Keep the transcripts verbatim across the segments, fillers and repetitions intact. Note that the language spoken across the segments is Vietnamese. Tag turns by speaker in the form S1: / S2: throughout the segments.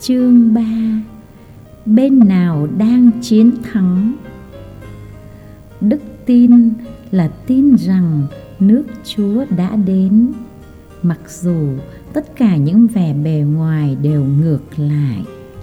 S1: Chương ba. Bên nào đang chiến thắng? Đức tin là tin rằng nước Chúa đã đến, mặc dù tất cả những vẻ bề ngoài đều ngược lại.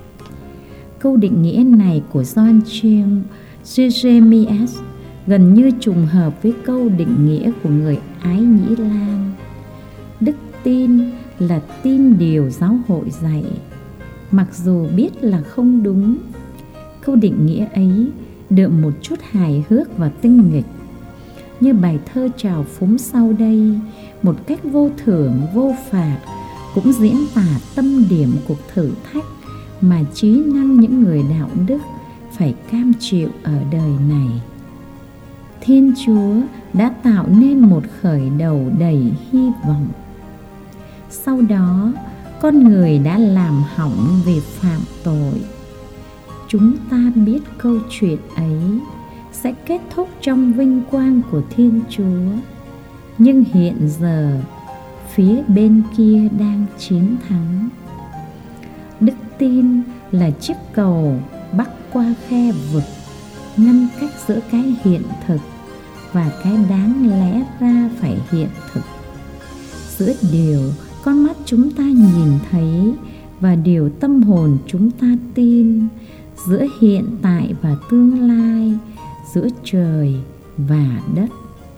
S1: Câu định nghĩa này của John Chiang Jeremias gần như trùng hợp với câu định nghĩa của người Ái Nhĩ Lan. Đức tin là tin điều giáo hội dạy, mặc dù biết là không đúng. Câu định nghĩa ấy đượm một chút hài hước và tinh nghịch, như bài thơ trào phúng sau đây, một cách vô thưởng vô phạt cũng diễn tả tâm điểm cuộc thử thách mà trí năng những người đạo đức phải cam chịu ở đời này. Thiên Chúa đã tạo nên một khởi đầu đầy hy vọng. Sau đó, con người đã làm hỏng vì phạm tội. Chúng ta biết câu chuyện ấy sẽ kết thúc trong vinh quang của Thiên Chúa. Nhưng hiện giờ, phía bên kia đang chiến thắng. Đức tin là chiếc cầu bắc qua khe vực, ngăn cách giữa cái hiện thực và cái đáng lẽ ra phải hiện thực, giữa điều con mắt chúng ta nhìn thấy và điều tâm hồn chúng ta tin, giữa hiện tại và tương lai, giữa trời và đất.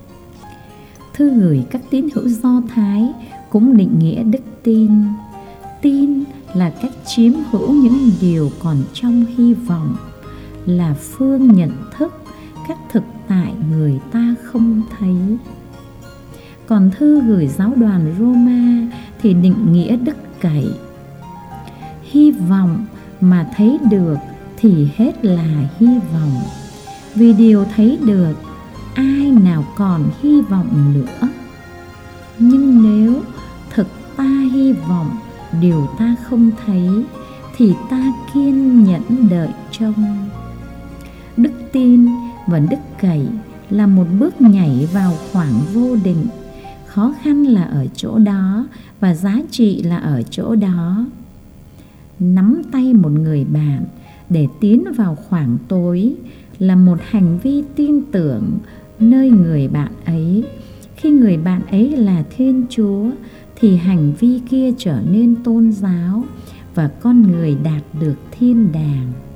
S1: Thư gửi các tín hữu Do Thái cũng định nghĩa đức tin. Tin là cách chiếm hữu những điều còn trong hy vọng, là phương nhận thức các thực tại người ta không thấy. Còn thư gửi giáo đoàn Roma thì định nghĩa đức cậy. Hy vọng mà thấy được thì hết là hy vọng, vì điều thấy được ai nào còn hy vọng nữa. Nhưng nếu thực ta hy vọng điều ta không thấy thì ta kiên nhẫn đợi trông. Đức tin và đức cậy là một bước nhảy vào khoảng vô định. Khó khăn là ở chỗ đó và giá trị là ở chỗ đó. Nắm tay một người bạn để tiến vào khoảng tối là một hành vi tin tưởng nơi người bạn ấy. Khi người bạn ấy là Thiên Chúa thì hành vi kia trở nên tôn giáo và con người đạt được thiên đàng.